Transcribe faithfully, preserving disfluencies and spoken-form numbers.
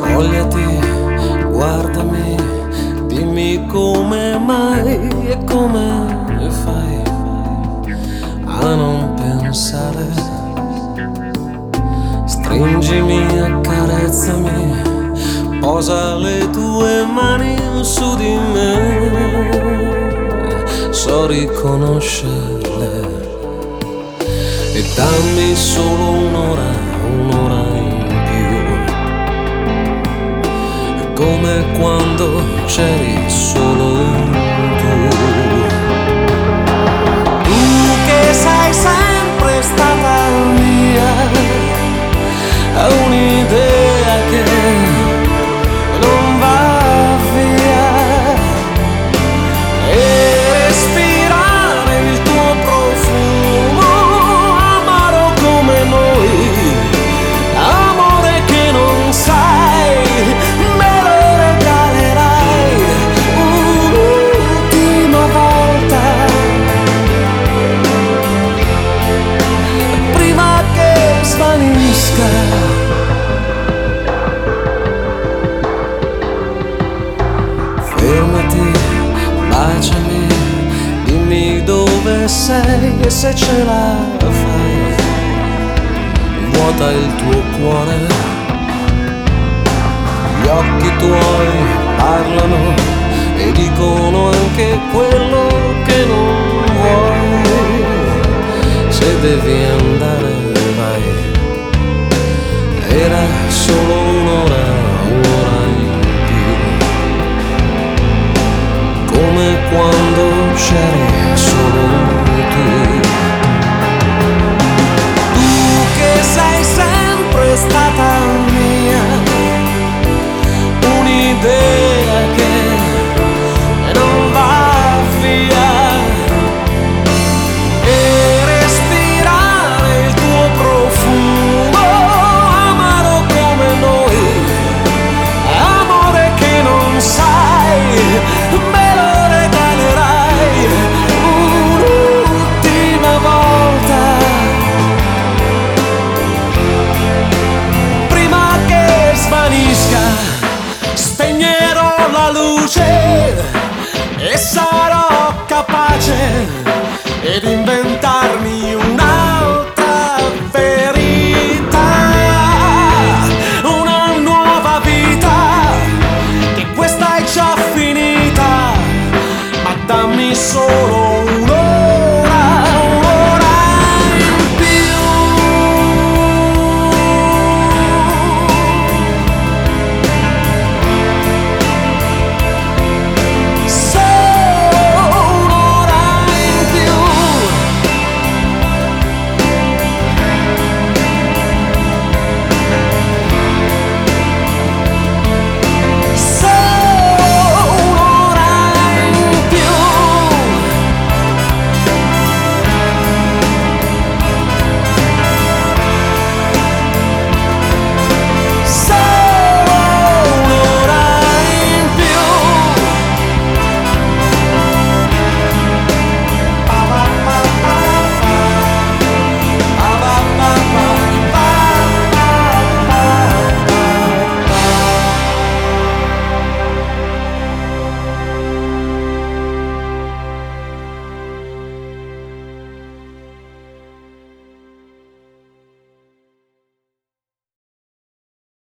Spogliati, guardami, dimmi come mai e come fai a non pensare. Stringimi, accarezzami, posa le tue mani su di me, so riconoscerle. E dammi solo un'ora, un'ora in più, come quando c'eri solo tu. Tu che sei sempre stata mia, a un'idea che non va via, e respirare il tuo profumo, amaro come noi, amore che non sai, me lo regalerai un'ultima volta, prima che svanisca. Fermati, baciami, dimmi dove sei e se ce la fai, vuota il tuo cuore. Gli occhi tuoi parlano e dicono anche quello che non vuoi. Se devi andare vai, era solo un'ora, un'ora in più, come quando c'eri